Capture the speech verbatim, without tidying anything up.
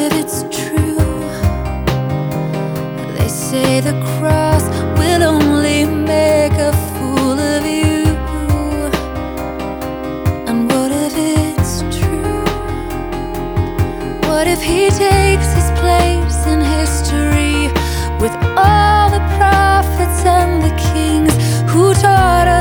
if it's true? They say the cross will only make a fool of you. And what if it's true? What if he takes his place in history with all